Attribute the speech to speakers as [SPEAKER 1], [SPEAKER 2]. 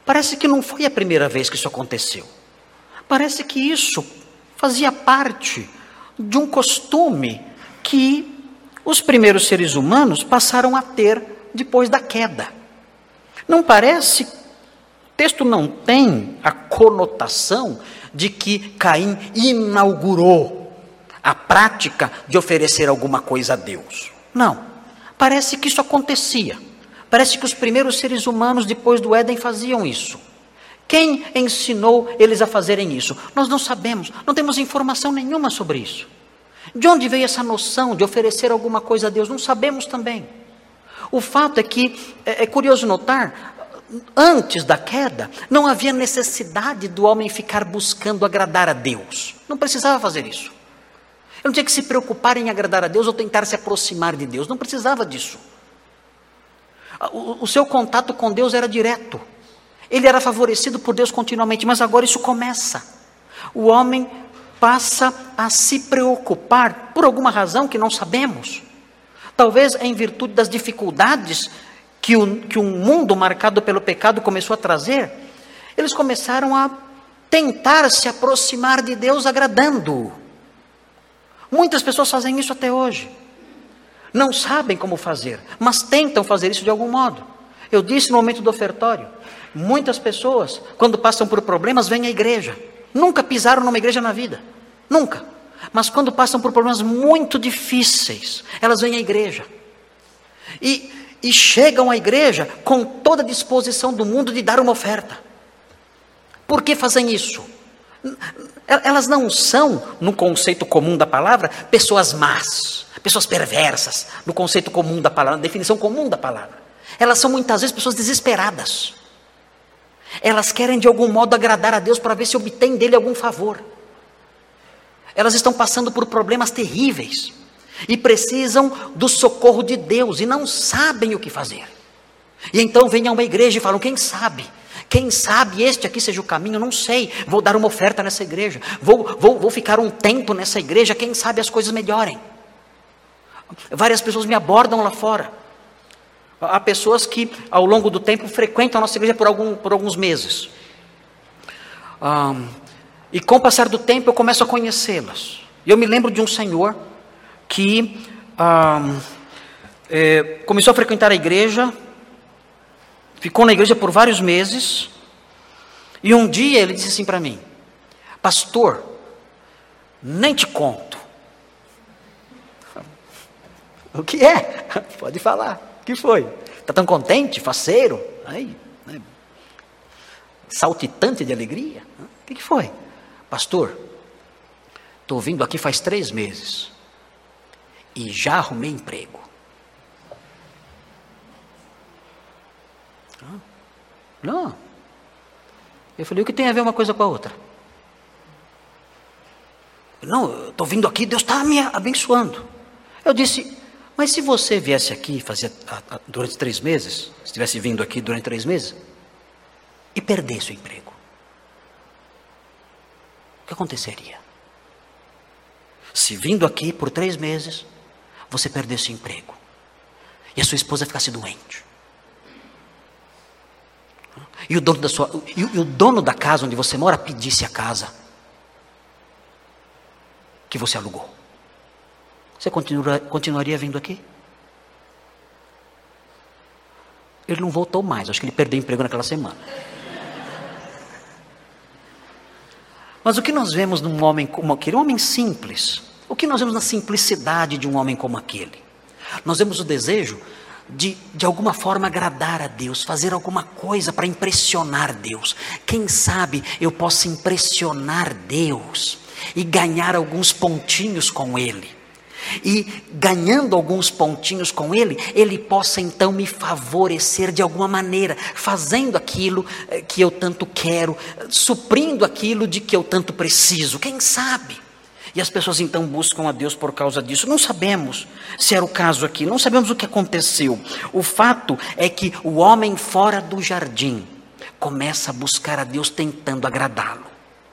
[SPEAKER 1] Parece que não foi a primeira vez que isso aconteceu. Parece que isso fazia parte de um costume que os primeiros seres humanos passaram a ter depois da queda. Não parece, o texto não tem a conotação de que Caim inaugurou a prática de oferecer alguma coisa a Deus. Não, parece que isso acontecia. Parece que os primeiros seres humanos depois do Éden faziam isso. Quem ensinou eles a fazerem isso? Nós não sabemos, não temos informação nenhuma sobre isso. De onde veio essa noção de oferecer alguma coisa a Deus? Não sabemos também. O fato é que, é curioso notar, antes da queda, não havia necessidade do homem ficar buscando agradar a Deus. Não precisava fazer isso. Ele não tinha que se preocupar em agradar a Deus ou tentar se aproximar de Deus. Não precisava disso. O seu contato com Deus era direto. Ele era favorecido por Deus continuamente, mas agora isso começa. O homem passa a se preocupar, por alguma razão que não sabemos. Talvez em virtude das dificuldades que um mundo marcado pelo pecado começou a trazer, eles começaram a tentar se aproximar de Deus agradando-o. Muitas pessoas fazem isso até hoje. Não sabem como fazer, mas tentam fazer isso de algum modo. Eu disse no momento do ofertório, muitas pessoas, quando passam por problemas, vêm à igreja. Nunca pisaram numa igreja na vida, nunca. Mas quando passam por problemas muito difíceis, elas vêm à igreja. E chegam à igreja com toda a disposição do mundo de dar uma oferta. Por que fazem isso? Elas não são, no conceito comum da palavra, pessoas más, pessoas perversas, no conceito comum da palavra, na definição comum da palavra. Elas são muitas vezes pessoas desesperadas. Elas querem de algum modo agradar a Deus para ver se obtém dele algum favor. Elas estão passando por problemas terríveis e precisam do socorro de Deus e não sabem o que fazer. E então vêm a uma igreja e falam: quem sabe este aqui seja o caminho, não sei, vou dar uma oferta nessa igreja, vou ficar um tempo nessa igreja, quem sabe as coisas melhorem. Várias pessoas me abordam lá fora. Há pessoas que ao longo do tempo frequentam a nossa igreja por alguns meses. E com o passar do tempo eu começo a conhecê-las. E eu me lembro de um senhor que começou a frequentar a igreja, ficou na igreja por vários meses, e um dia ele disse assim para mim: pastor, nem te conto. O que é? Pode falar. O que foi? Está tão contente, faceiro? Saltitante de alegria? O que foi? Pastor, estou vindo aqui faz 3 meses e já arrumei emprego. Não. Eu falei: o que tem a ver uma coisa com a outra? Não, eu estou vindo aqui, Deus está me abençoando. Eu disse: mas se você viesse aqui durante 3 meses, se tivesse vindo aqui durante 3 meses, e perdesse o emprego, o que aconteceria? Se vindo aqui por 3 meses, você perdesse o emprego, e a sua esposa ficasse doente, e o dono da casa onde você mora pedisse a casa que você alugou, você continuaria vindo aqui? Ele não voltou mais, acho que ele perdeu o emprego naquela semana. Mas o que nós vemos num homem como aquele, um homem simples, o que nós vemos na simplicidade de um homem como aquele? Nós vemos o desejo de alguma forma agradar a Deus, fazer alguma coisa para impressionar Deus. Quem sabe eu possa impressionar Deus e ganhar alguns pontinhos com Ele. E ganhando alguns pontinhos com Ele, Ele possa então me favorecer de alguma maneira, fazendo aquilo que eu tanto quero, suprindo aquilo de que eu tanto preciso, quem sabe? E as pessoas então buscam a Deus por causa disso. Não sabemos se era o caso aqui, não sabemos o que aconteceu. O fato é que o homem fora do jardim começa a buscar a Deus tentando agradá-lo.